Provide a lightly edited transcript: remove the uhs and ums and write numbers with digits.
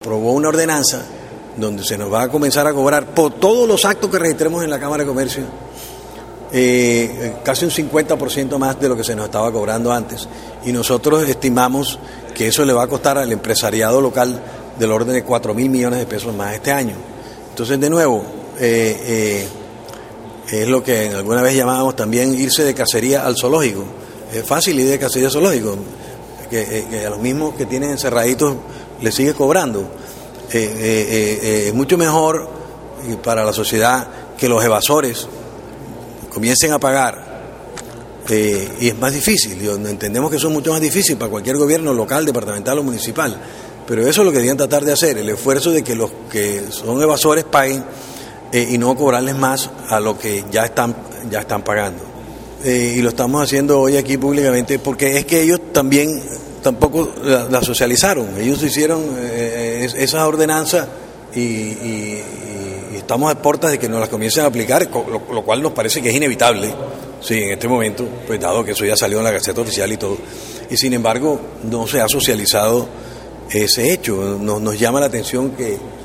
Aprobó una ordenanza donde se nos va a comenzar a cobrar por todos los actos que registremos en la Cámara de Comercio, casi un 50% más de lo que se nos estaba cobrando antes. Y nosotros estimamos que eso le va a costar al empresariado local del orden de 4.000 millones de pesos más este año. Entonces, de nuevo, es lo que alguna vez llamábamos también irse de cacería al zoológico. Es fácil ir de cacería al zoológico, que a los mismos que tienen encerraditos le sigue cobrando. Es mucho mejor para la sociedad que los evasores comiencen a pagar, y es más difícil. Entendemos que eso es mucho más difícil para cualquier gobierno local, departamental o municipal, pero eso es lo que deberían tratar de hacer, el esfuerzo de que los que son evasores paguen, y no cobrarles más a lo que ya están pagando. Y lo estamos haciendo hoy aquí públicamente porque es que ellos tampoco la socializaron. Ellos hicieron esas ordenanzas y estamos a puertas de que nos las comiencen a aplicar, lo cual nos parece que es inevitable, sí, en este momento, pues dado que eso ya salió en la Gaceta Oficial y todo. Y sin embargo, no se ha socializado ese hecho. Nos llama la atención que